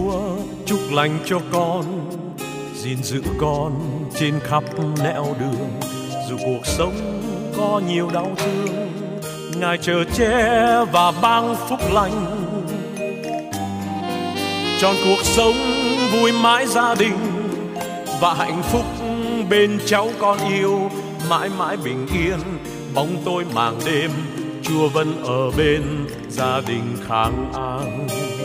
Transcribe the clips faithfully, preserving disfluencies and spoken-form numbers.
Chúa chúc lành cho con, gìn giữ con trên khắp nẻo đường. Dù cuộc sống có nhiều đau thương, Ngài chở che và ban phúc lành. Trọn cuộc sống vui mãi gia đình và hạnh phúc bên cháu con yêu, mãi mãi bình yên bóng tối màng đêm, Chúa vẫn ở bên gia đình khang an.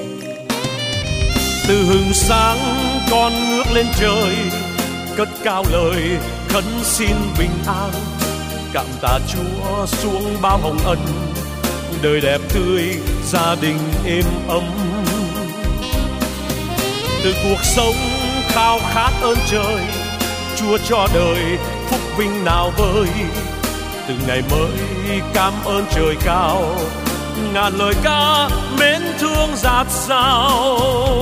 Từ hừng sáng con ngước lên trời, cất cao lời khấn xin bình an. Cảm tạ Chúa xuống bao hồng ân, đời đẹp tươi gia đình êm ấm. Từ cuộc sống khao khát ơn trời, Chúa cho đời phúc vinh nào vơi. Từ ngày mới cảm ơn trời cao, ngàn lời ca mến thương dạt dào.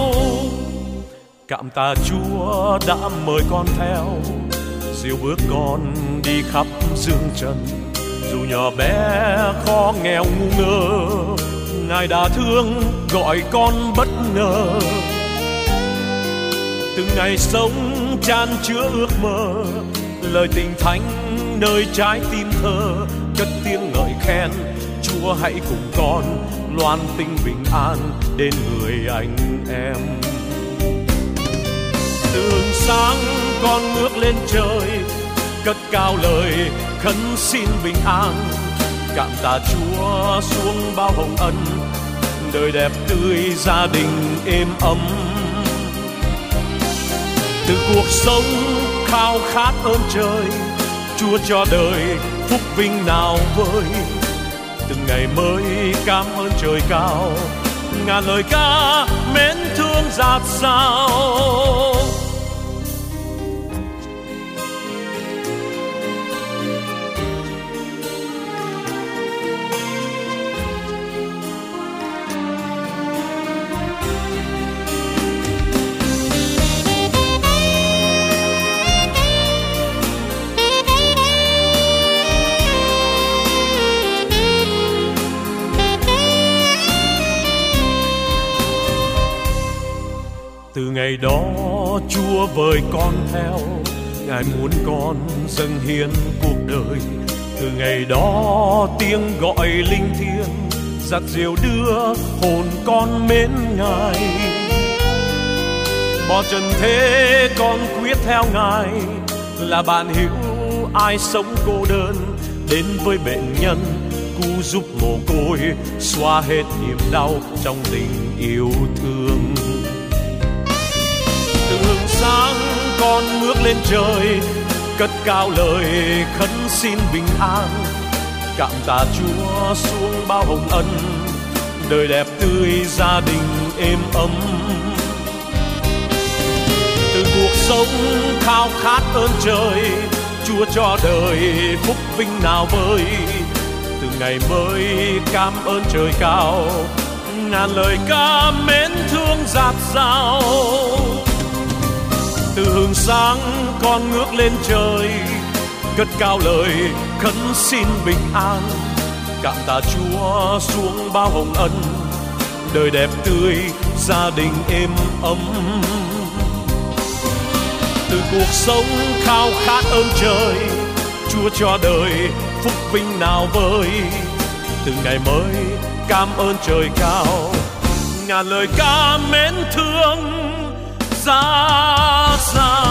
Cảm tạ Chúa đã mời con theo, dìu bước con đi khắp dương trần. Dù nhỏ bé khó nghèo ngu ngơ, Ngài đã thương gọi con bất ngờ. Từng ngày sống chan chứa ước mơ, lời tình thánh nơi trái tim thơ. Cất tiếng ngợi khen, Chúa hãy cùng con loan tin bình an đến người anh em. Từ hừng sáng con ngước lên trời, cất cao lời khấn xin bình an. Cảm tạ Chúa xuống bao hồng ân, đời đẹp tươi gia đình êm ấm. Từ cuộc sống khao khát ơn trời, Chúa cho đời phúc vinh nào vơi. Từng ngày mới cảm ơn trời cao, ngàn lời ca mến thương dạt dào. Từ ngày đó Chúa với con theo, Ngài muốn con dâng hiến cuộc đời. Từ ngày đó tiếng gọi linh thiêng dắt dìu đưa hồn con mến Ngài. Bỏ trần thế con quyết theo Ngài, là bạn hữu ai sống cô đơn. Đến với bệnh nhân cứu giúp mồ côi, xóa hết niềm đau trong tình yêu thương. Từ hừng sáng con ngước lên trời, cất cao lời khấn xin bình an. Cảm tạ Chúa xuống bao hồng ân, đời đẹp tươi gia đình êm ấm. Từ cuộc sống khao khát ơn trời, Chúa cho đời phúc vinh nào vơi. Từ ngày mới cảm ơn trời cao, ngàn lời ca mến thương dạt dào. Từ hừng sáng con ngước lên trời, cất cao lời khấn xin bình an. Cảm tạ Chúa xuống bao hồng ân, đời đẹp tươi gia đình êm ấm. Từ cuộc sống khao khát ơn trời, Chúa cho đời phúc vinh nào vơi. Từ ngày mới cảm ơn trời cao, ngàn lời ca mến thương ra xa.